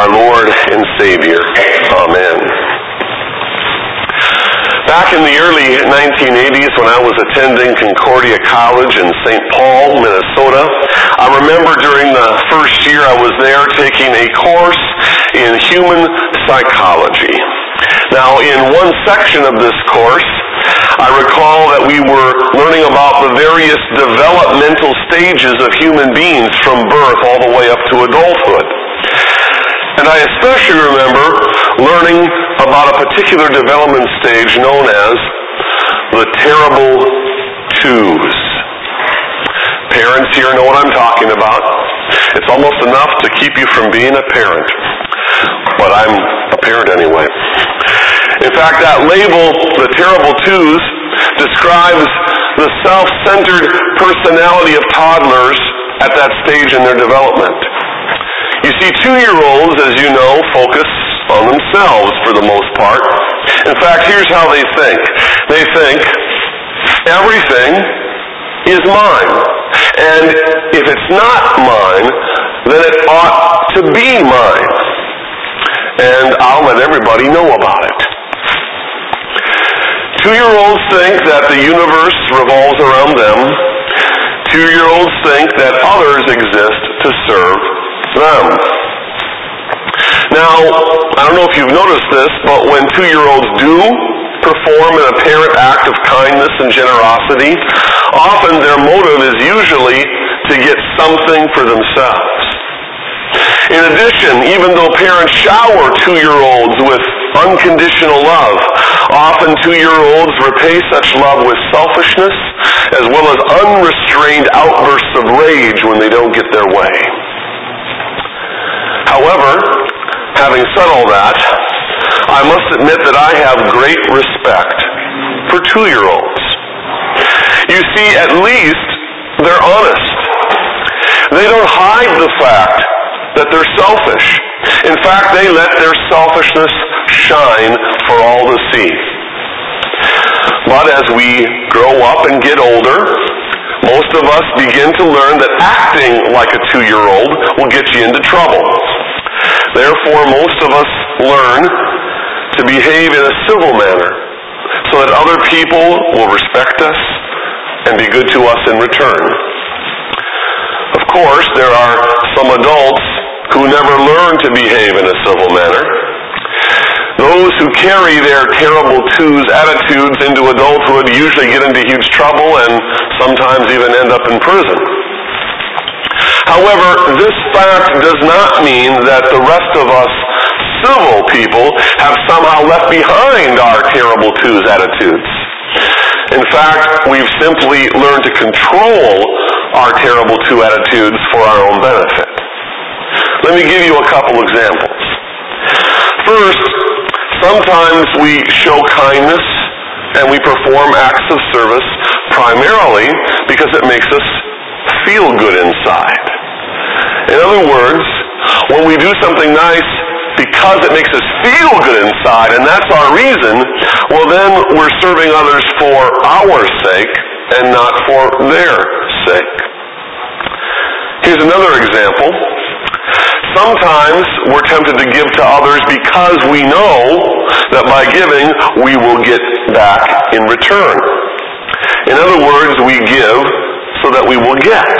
our Lord and Savior. Amen. Back in the early 1980s when I was attending Concordia College in St. Paul, Minnesota, I remember during the first year I was there taking a course in human psychology. Now, in one section of this course, I recall that we were learning about the various developmental stages of human beings from birth all the way up to adulthood. And I especially remember learning about a particular development stage known as the terrible twos. Parents here know what I'm talking about. It's almost enough to keep you from being a parent. But I'm a parent anyway. In fact, that label, the terrible twos, describes the self-centered personality of toddlers at that stage in their development. You see, 2-year-olds, as you know, focus on themselves for the most part. In fact, here's how they think. They think, everything is mine. And if it's not mine, then it ought to be mine. And I'll let everybody know about it. 2-year-olds think that the universe revolves around them. 2-year-olds think that others exist to serve them. Now, I don't know if you've noticed this, but when 2-year-olds do perform an apparent act of kindness and generosity, often their motive is usually to get something for themselves. In addition, even though parents shower 2-year-olds with unconditional love, often 2-year-olds repay such love with selfishness as well as unrestrained outbursts of rage when they don't get their way. However, having said all that, I must admit that I have great respect for 2-year-olds. You see, at least they're honest. They don't hide the fact that they're selfish. In fact, they let their selfishness shine for all to see. But as we grow up and get older, most of us begin to learn that acting like a 2-year-old will get you into trouble. Therefore, most of us learn to behave in a civil manner so that other people will respect us and be good to us in return. Of course, there are some adults who never learn to behave in a civil manner. Those who carry their terrible twos attitudes into adulthood usually get into huge trouble and sometimes even end up in prison. However, this fact does not mean that the rest of us civil people have somehow left behind our terrible twos attitudes. In fact, we've simply learned to control our terrible two attitudes for our own benefit. Let me give you a couple examples. First, sometimes we show kindness and we perform acts of service primarily because it makes us feel good inside. In other words, when we do something nice because it makes us feel good inside, and that's our reason, well then we're serving others for our sake and not for their sake. Here's another example. Sometimes we're tempted to give to others because we know that by giving we will get back in return. In other words, we give so that we will get.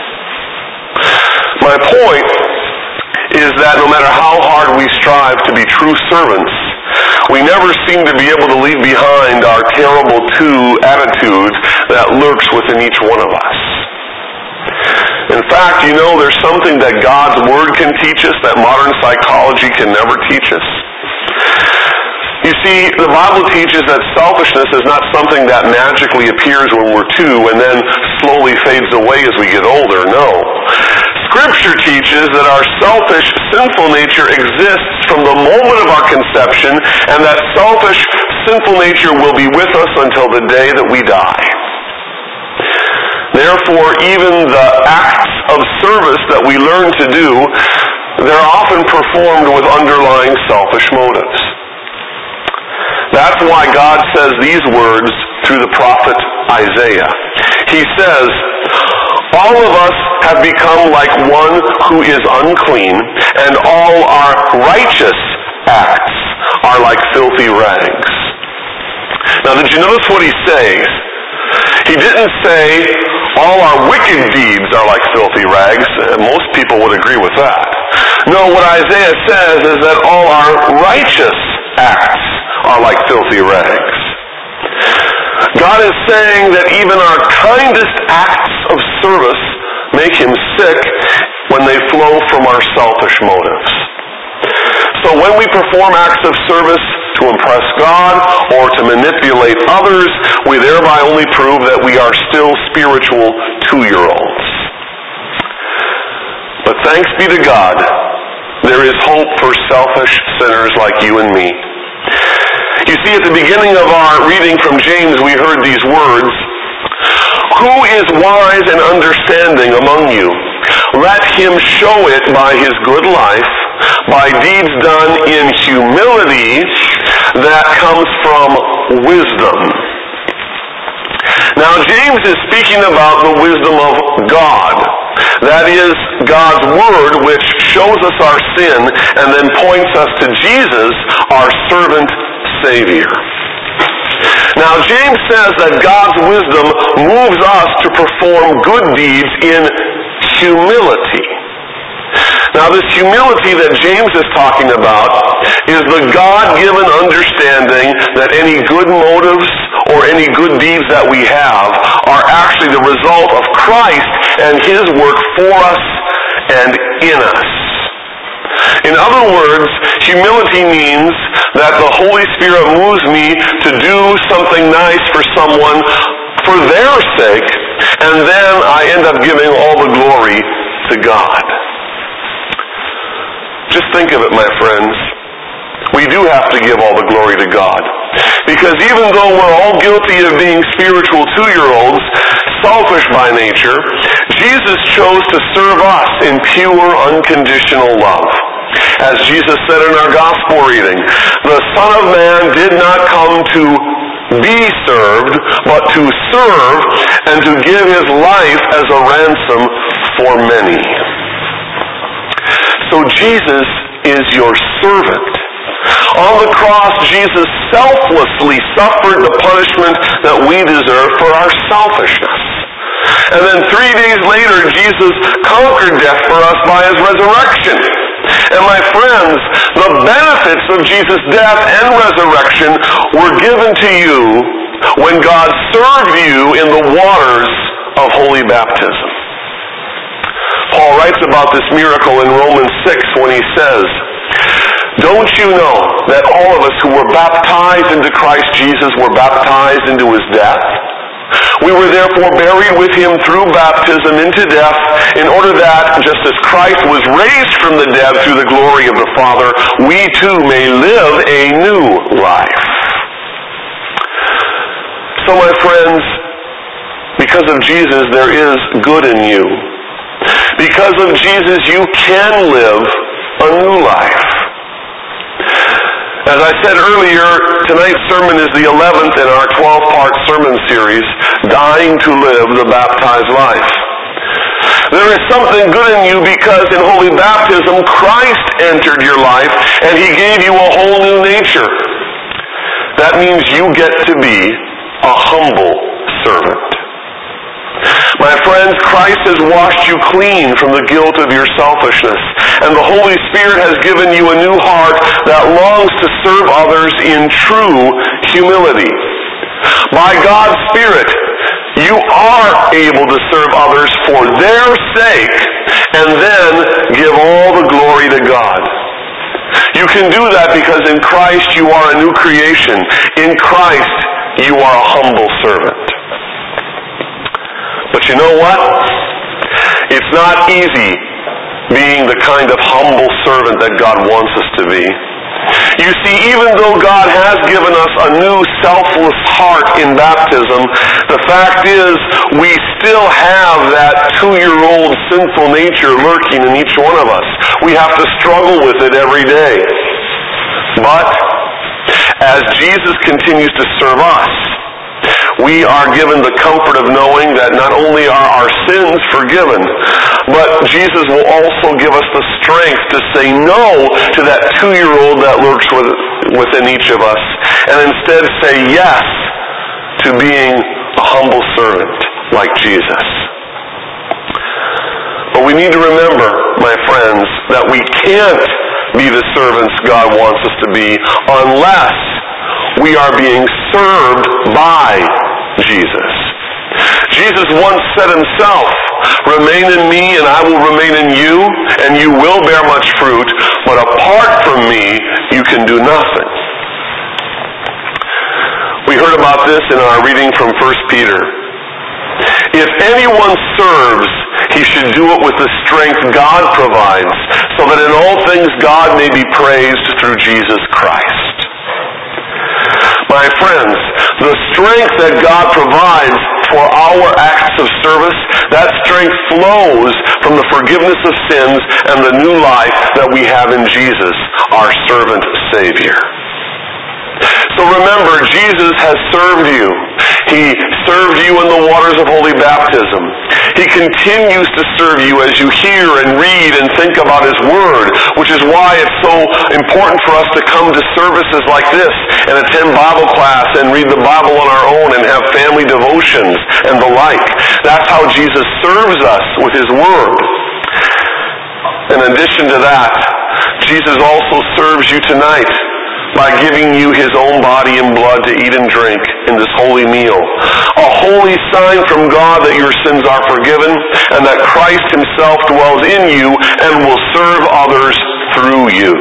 My point is that no matter how hard we strive to be true servants, we never seem to be able to leave behind our terrible two attitude that lurks within each one of us. In fact, you know, there's something that God's Word can teach us that modern psychology can never teach us. You see, the Bible teaches that selfishness is not something that magically appears when we're 2 and then slowly fades away as we get older. No. Scripture teaches that our selfish, sinful nature exists from the moment of our conception, and that selfish, sinful nature will be with us until the day that we die. Therefore, even the acts of service that we learn to do, they're often performed with underlying selfish motives. That's why God says these words through the prophet Isaiah. He says, All of us have become like one who is unclean, and all our righteous acts are like filthy rags. Now, did you notice what he's saying? He didn't say all our wicked deeds are like filthy rags. Most people would agree with that. No, what Isaiah says is that all our righteous acts are like filthy rags. God is saying that even our kindest acts of service make him sick when they flow from our selfish motives. So when we perform acts of service to impress God or to manipulate others, we thereby only prove that we are still spiritual 2-year-olds. But thanks be to God, there is hope for selfish sinners like you and me. You see, at the beginning of our reading from James, we heard these words, "Who is wise and understanding among you? Let him show it by his good life, by deeds done in humility that comes from wisdom." Now, James is speaking about the wisdom of God. That is, God's Word, which shows us our sin and then points us to Jesus, our servant Savior. Now, James says that God's wisdom moves us to perform good deeds in humility. Now, this humility that James is talking about is the God-given understanding that any good motives or any good deeds that we have are actually the result of Christ and his work for us and in us. In other words, humility means that the Holy Spirit moves me to do something nice for someone for their sake, and then I end up giving all the glory to God. Just think of it, my friends. We do have to give all the glory to God. Because even though we're all guilty of being spiritual 2-year-olds, selfish by nature, Jesus chose to serve us in pure, unconditional love. As Jesus said in our gospel reading, the Son of Man did not come to be served, but to serve and to give his life as a ransom for many. So Jesus is your servant. On the cross, Jesus selflessly suffered the punishment that we deserve for our selfishness. And then 3 days later, Jesus conquered death for us by his resurrection. And my friends, the benefits of Jesus' death and resurrection were given to you when God served you in the waters of holy baptism. Paul writes about this miracle in Romans 6 when he says, "Don't you know that all of us who were baptized into Christ Jesus were baptized into his death? We were therefore buried with him through baptism into death, in order that, just as Christ was raised from the dead through the glory of the Father, we too may live a new life." So, my friends, because of Jesus, there is good in you. Because of Jesus, you can live a new life. As I said earlier, tonight's sermon is the 11th in our 12-part sermon series, Dying to Live the Baptized Life. There is something good in you because in holy baptism, Christ entered your life and he gave you a whole new nature. That means you get to be a humble servant. My friends, Christ has washed you clean from the guilt of your selfishness, and the Holy Spirit has given you a new heart that longs to serve others in true humility. By God's Spirit, you are able to serve others for their sake, and then give all the glory to God. You can do that because in Christ you are a new creation. In Christ you are a humble servant. But you know what? It's not easy being the kind of humble servant that God wants us to be. You see, even though God has given us a new selfless heart in baptism, the fact is we still have that 2-year-old sinful nature lurking in each one of us. We have to struggle with it every day. But as Jesus continues to serve us, we are given the comfort of knowing that not only are our sins forgiven, but Jesus will also give us the strength to say no to that 2-year-old that lurks within each of us, and instead say yes to being a humble servant like Jesus. But we need to remember, my friends, that we can't be the servants God wants us to be unless we are being served by Jesus. Jesus once said himself, "Remain in me and I will remain in you, and you will bear much fruit, but apart from me you can do nothing." We heard about this in our reading from 1 Peter. If anyone serves, he should do it with the strength God provides, so that in all things God may be praised through Jesus Christ. My friends, the strength that God provides for our acts of service, that strength flows from the forgiveness of sins and the new life that we have in Jesus, our servant Savior. So remember, Jesus has served you. He served you in the waters of holy baptism. He continues to serve you as you hear and read and think about His Word, which is why it's so important for us to come to services like this and attend Bible class and read the Bible on our own and have family devotions and the like. That's how Jesus serves us with His Word. In addition to that, Jesus also serves you tonight by giving you His own body and blood to eat and drink in this holy meal. A holy sign from God that your sins are forgiven and that Christ Himself dwells in you and will serve others through you.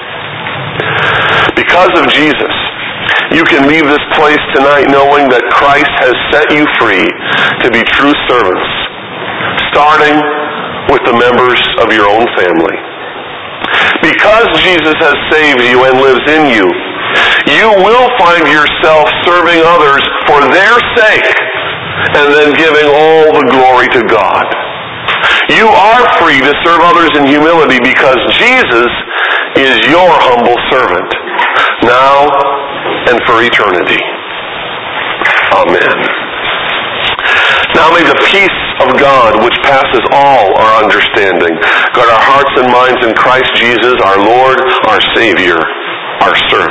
Because of Jesus, you can leave this place tonight knowing that Christ has set you free to be true servants, starting with the members of your own family. Because Jesus has saved you and lives in you, you will find yourself serving others for their sake and then giving all the glory to God. You are free to serve others in humility because Jesus is your humble servant, now and for eternity. Amen. Now may the peace of God, which passes all our understanding, guard our hearts and minds in Christ Jesus, our Lord, our Savior, our servant.